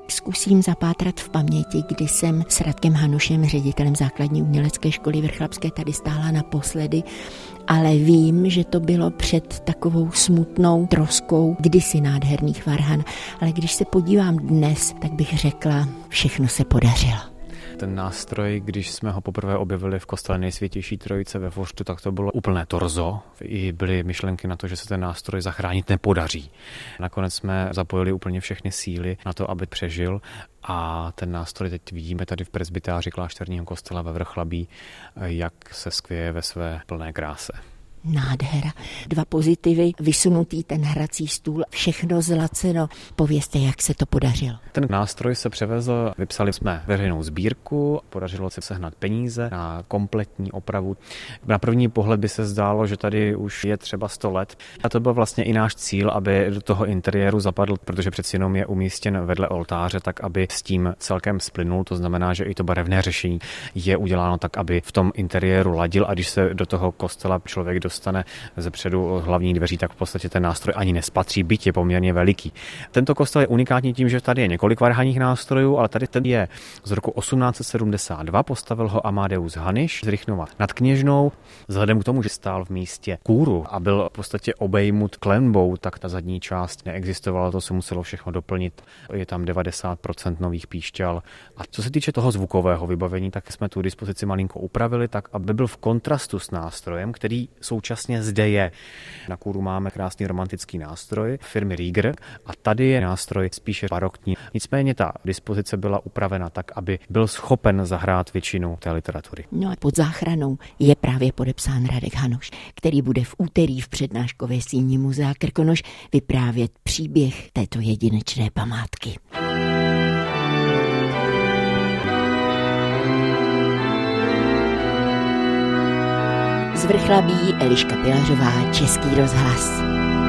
Zkusím zapátrat v paměti, kdy jsem s Radkem Hanušem, ředitelem základní umělecké školy vrchlabské, tady stála naposledy, ale vím, že to bylo před takovou smutnou troskou kdysi nádherných varhan. Ale když se podívám dnes, tak bych řekla, všechno se podařilo. Ten nástroj, když jsme ho poprvé objevili v kostele Nejsvětější Trojice ve Forštu, tak to bylo úplné torzo. I byly myšlenky na to, že se ten nástroj zachránit nepodaří. Nakonec jsme zapojili úplně všechny síly na to, aby přežil, a ten nástroj teď vidíme tady v presbytáři klášterního kostela ve Vrchlabí, jak se skvěje ve své plné kráse. Nádhera. 2 pozitivy, vysunutý ten hrací stůl, všechno zlaceno. Povězte, jak se to podařilo. Ten nástroj se převezl, vypsali jsme veřejnou sbírku, podařilo se sehnat peníze na kompletní opravu. Na první pohled by se zdálo, že tady už je třeba 100 let. A to byl vlastně i náš cíl, aby do toho interiéru zapadl, protože přeci jenom je umístěn vedle oltáře, tak aby s tím celkem splynul. To znamená, že i to barevné řešení je uděláno tak, aby v tom interiéru ladil, a když se do toho kostela člověk dostane ze předu hlavních dveří, tak v podstatě ten nástroj ani nespatří, byť je poměrně veliký. Tento kostel je unikátní tím, že tady je několik varhanních nástrojů, ale tady ten je z roku 1872, postavil ho Amadeus Haniš z Rychnova nad Kněžnou. Vzhledem k tomu, že stál v místě kůru a byl v podstatě obejmut klenbou, tak ta zadní část neexistovala, to se muselo všechno doplnit. Je tam 90% nových píšťal. A co se týče toho zvukového vybavení, tak jsme tu dispozici malinko upravili tak, aby byl v kontrastu s nástrojem, který současně zde je. Na kůru máme krásný romantický nástroj firmy Rieger a tady je nástroj spíše barokní. Nicméně ta dispozice byla upravena tak, aby byl schopen zahrát většinu té literatury. No a pod záchranou je právě podepsán Radek Hanuš, který bude v úterý v přednáškové síni Muzea Krkonoš vyprávět příběh této jedinečné památky. Z Vrchlabí Eliška Pilařová, Český rozhlas.